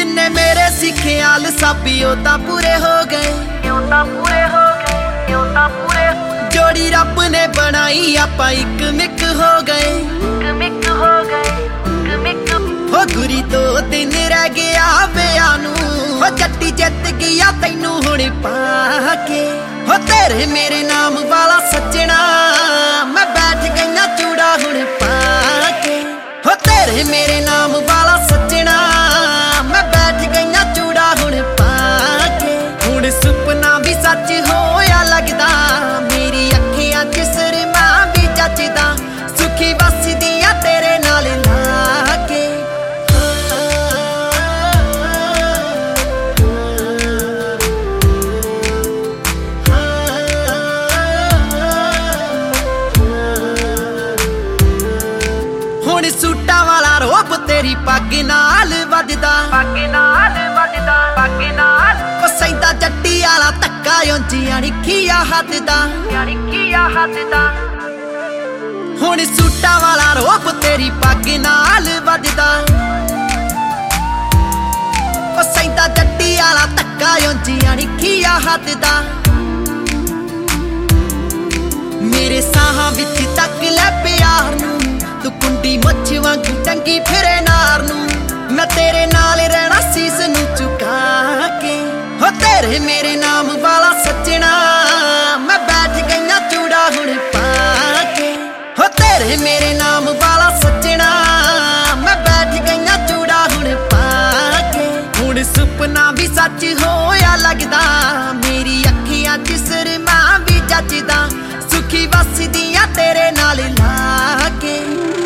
जिन्ने मेरे सी ख्याल साबी ओ तां पूरे हो गए, जोड़ी रब ने बनाई आपां इक मिक हो गए। हो गुरी 2 दिन रह गया विआह नूं, हो जट्टी जित गया तैनू हुण पाके। हो तेरे मेरे नाम वाला सज्जणा मैं बैठ गईया चूड़ा हुण पाके। हो तेरे मेरे नाम वाला सज्जणा मैं बैठ गईया चूड़ा हुण पाके। हुण सुपना भी सच होया लगदा, मेरी अखियां च सुरमा भी जचदा, सुखी वसदियां तेरे नाल लाके। हुण सूटां वाला रोब तेरी पग नाल वजदा, ओ सैदा जट्टी वाला धक्का उंजियां निखिया हददा। हुण सूटां वाला रोब तेरी पग नाल वजदा, ओ सैदा जट्टी वाला धक्का उंजियां निखिया हददा। मेरे साहां विच तक लै प्यार नूं, तू कुंडी मुछ वांगू टंगी फिरे नार नूं। मैं तेरे नाल रहना सीस नूं झुका के। हो तेरे मेरे नाम वाला सज्जणा मैं बैठ गईया चूड़ा हुण पाके। हो तेरे मेरे नाम वाला सज्जणा मैं बैठ गईया चूड़ा हुण पाके। हुण सुपना भी सच होया लगदा, मेरी अखियां च सुरमा भी जचदा, सुखी वसदियां तेरे नाल लाके।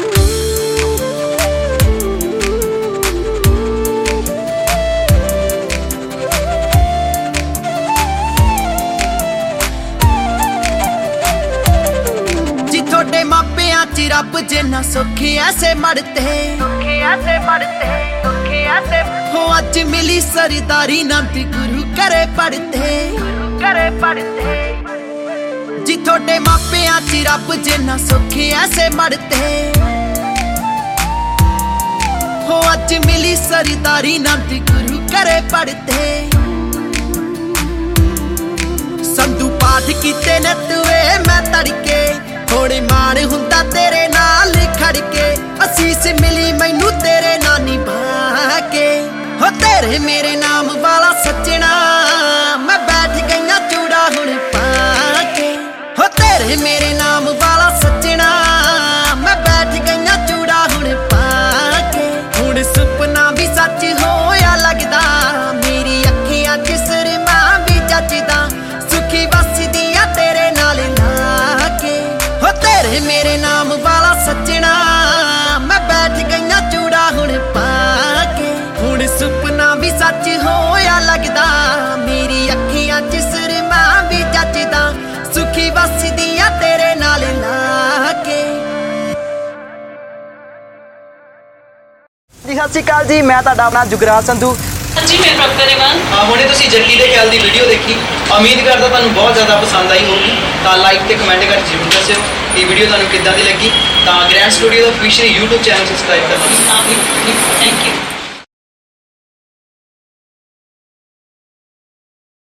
थोड़े मापियां च रब जिन्ना सुख ऐसे मरते, हो अज मिली सरदारी नंद गुरु करे पढ़ते। जी थोड़े मापियां च रब जिन्ना सुख ऐसे मरते, हो अज मिली सरदारी नंद गुरु करे पढ़ते। संधू पाठ कीते ने तुए मैं तड़के, थोड़े मान हुंदा तेरे नाल खड़के। असीस मिली मैनू तेरे नानी बाके। हो तेरे मेरे नाम वाला सज्जणा मैं बैठ गईया चूड़ा हुण पाके। हो तेरे मेरे नाम वाला सज्जणा मैं बैठ गईया चूड़ा हुण पाके। हुण सुपना भी सच होया लगदा, मेरी अखियां च सुरमा भी जचदा, सुखी वसदियां तेरे नाल लाके। हो तेरे मेरे नाम वाला सज्जणा मैं बैठ गईया चूड़ा हुण पाके। हुण सुपना भी सच होया लगदा, मेरी अखियां च सुरमा भी जचदा, सुखी वसदियां तेरे नाल लाके। जी सत श्री अकाल जी, मैं तुहाडा अपना जुगराज संधू। जी मैं प्रभा रेवान। हुणे तुसीं जट्टी दे ख्याल दी वीडियो देखी, उम्मीद करदा तुहानूं बहुत ज़्यादा पसंद आई होगी। तो लाइक ते कमेंट कर जरूर दस्सिओ कि वीडियो तुहानूं किद्दां दी लगी। तो ग्रैंड स्टूडियो दा ऑफिशियल यूट्यूब चैनल सबसक्राइब कर लो। Thank you.